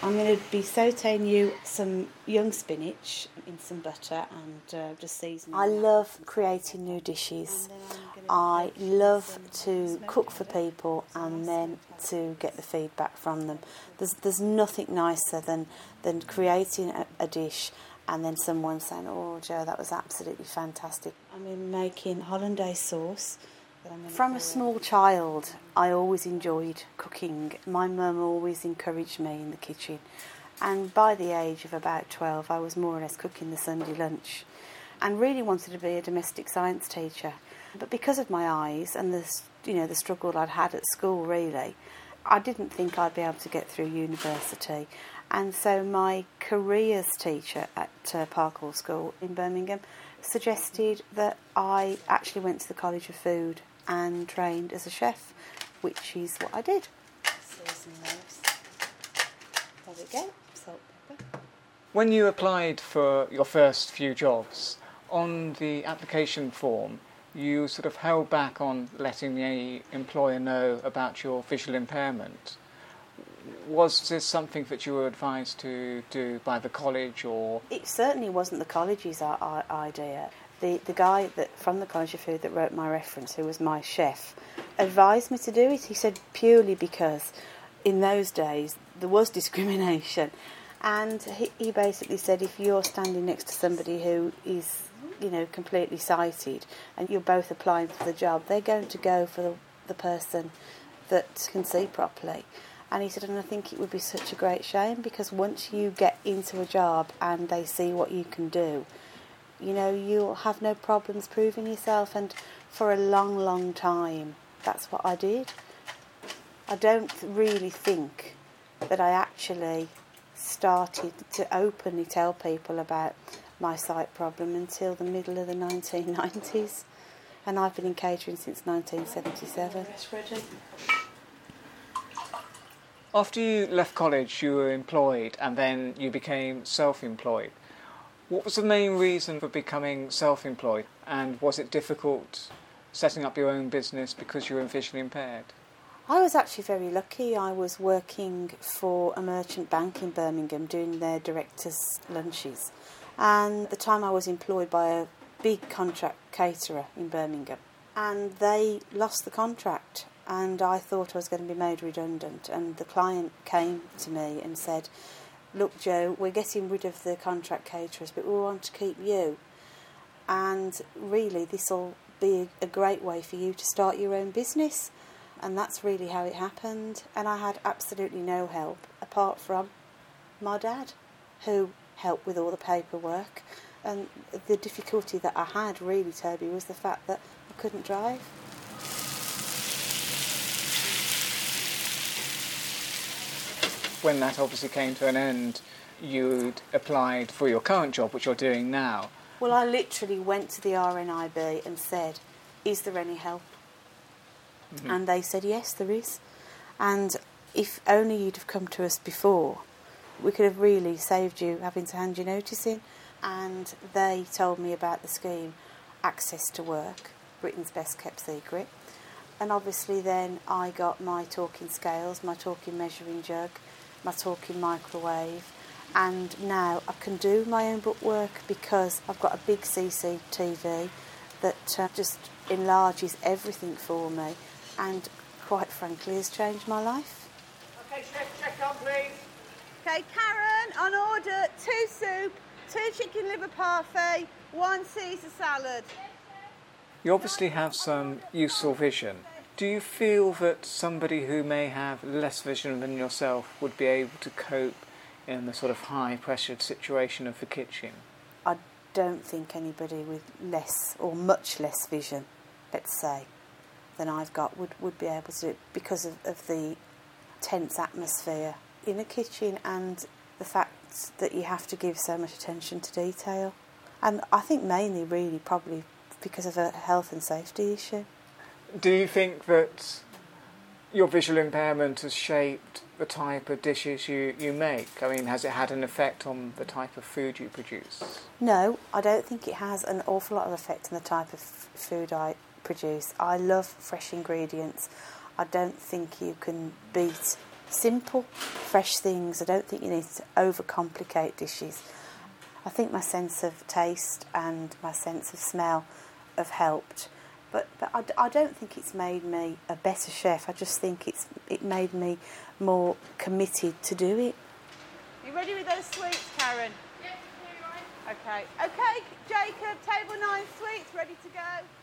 I'm going to be sautéing you some young spinach in some butter and just seasoning. I love creating new dishes. I love to cook for people and then to get the feedback from them. There's nothing nicer than creating a dish and then someone saying, "Oh, Jo, that was absolutely fantastic." I'm making hollandaise sauce. From a small child, I always enjoyed cooking. My mum always encouraged me in the kitchen. And by the age of about 12, I was more or less cooking the Sunday lunch and really wanted to be a domestic science teacher. But because of my eyes and the struggle I'd had at school, really, I didn't think I'd be able to get through university. And so my careers teacher at Parkhall School in Birmingham suggested that I actually went to the College of Food and trained as a chef, which is what I did. Season those. There we go, salt, pepper. When you applied for your first few jobs, on the application form, you sort of held back on letting the employer know about your visual impairment. Was this something that you were advised to do by the college, or...? It certainly wasn't the college's idea. The guy from the College of Food that wrote my reference, who was my chef, advised me to do it. He said purely because in those days there was discrimination, and he basically said if you're standing next to somebody who is, completely sighted and you're both applying for the job, they're going to go for the person that can see properly. And he said, and I think it would be such a great shame because once you get into a job and they see what you can do, you'll have no problems proving yourself. And for a long, long time, that's what I did. I don't really think that I actually started to openly tell people about my sight problem until the middle of the 1990s. And I've been in catering since 1977. After you left college, you were employed and then you became self-employed. What was the main reason for becoming self-employed, and was it difficult setting up your own business because you were visually impaired? I was actually very lucky. I was working for a merchant bank in Birmingham doing their directors' lunches, and at the time I was employed by a big contract caterer in Birmingham, and they lost the contract and I thought I was going to be made redundant, and the client came to me and said, "Look, Jo, we're getting rid of the contract caterers, but we want to keep you. And really, this will be a great way for you to start your own business." And that's really how it happened. And I had absolutely no help apart from my dad, who helped with all the paperwork. And the difficulty that I had, really, Toby, was the fact that I couldn't drive. When that obviously came to an end, you'd applied for your current job, which you're doing now. Well, I literally went to the RNIB and said, "Is there any help?" Mm-hmm. And they said, "Yes, there is." And if only you'd have come to us before, we could have really saved you having to hand your notice in. And they told me about the scheme, Access to Work, Britain's best kept secret. And obviously then I got my talking scales, my talking measuring jug, my talking microwave, and now I can do my own bookwork because I've got a big CCTV that just enlarges everything for me, and quite frankly has changed my life. Okay, chef, check on please. Okay, Karen, on order 2 soup, 2 chicken liver parfait, 1 Caesar salad. You obviously have some useful vision. Do you feel that somebody who may have less vision than yourself would be able to cope in the sort of high-pressured situation of the kitchen? I don't think anybody with less or much less vision, let's say, than I've got would be able to do it because of the tense atmosphere in a kitchen and the fact that you have to give so much attention to detail. And I think mainly really probably because of a health and safety issue. Do you think that your visual impairment has shaped the type of dishes you make? I mean, has it had an effect on the type of food you produce? No, I don't think it has an awful lot of effect on the type of food I produce. I love fresh ingredients. I don't think you can beat simple, fresh things. I don't think you need to overcomplicate dishes. I think my sense of taste and my sense of smell have helped. But I don't think it's made me a better chef. I just think it made me more committed to do it. You ready with those sweets, Karen? Yes, okay. Okay, Jacob, table 9 sweets, ready to go.